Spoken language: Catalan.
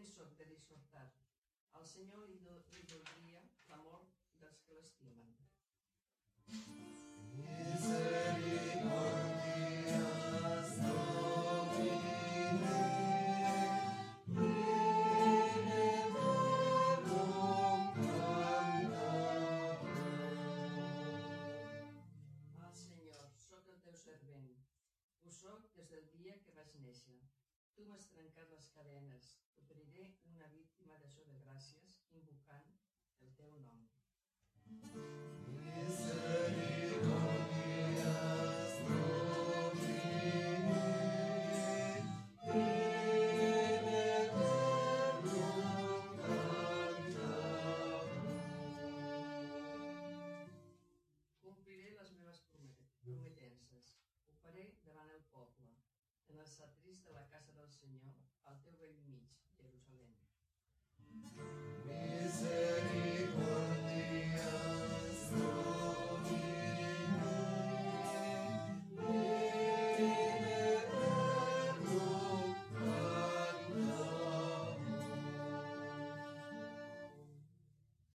content soc de dissortar. Al Senyor li doldria la mort dels que l'estimen. Misericordias Domini, Senyor, soc el teu servent. Ho soc des del dia que vaig néixer. Tu m'has trencat les cadenes. T'oferiré una víctima d'acció de gràcies, invocant el teu nom. Misericordias Domini, Compliré les meves prometences. Ho faré davant el poble, en els atrils de la casa del Senyor, al teu bell mig, Jerusalem.